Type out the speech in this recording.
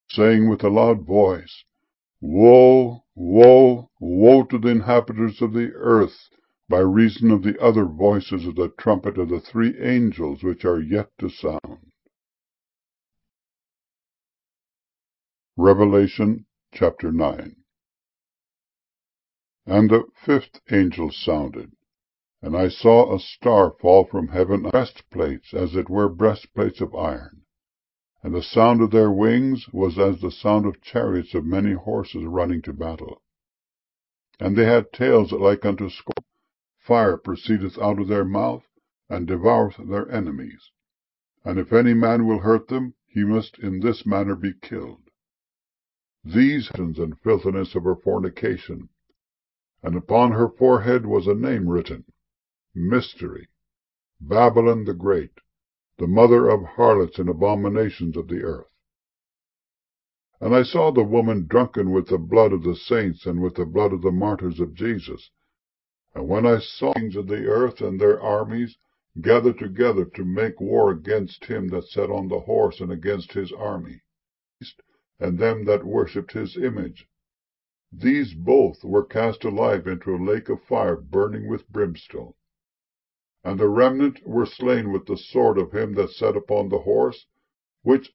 saying with a loud voice, Woe, woe, woe to the inhabitants of the earth, by reason of the other voices of the trumpet of the 3 angels which are yet to sound. Revelation chapter 9. And the 5th angel sounded, and I saw a star fall from heaven, breastplates, as it were breastplates of iron. And the sound of their wings was as the sound of chariots of many horses running to battle. And they had tails like unto scorpions. Fire proceedeth out of their mouth, and devoureth their enemies. And if any man will hurt them, he must in this manner be killed. These and filthiness of her fornication. And upon her forehead was a name written, Mystery, Babylon the Great, the mother of harlots and abominations of the earth. And I saw the woman drunken with the blood of the saints and with the blood of the martyrs of Jesus. And when I saw the kings of the earth and their armies gathered together to make war against him that sat on the horse and against his army, and them that worshipped his image, these both were cast alive into a lake of fire burning with brimstone. And the remnant were slain with the sword of him that sat upon the horse, which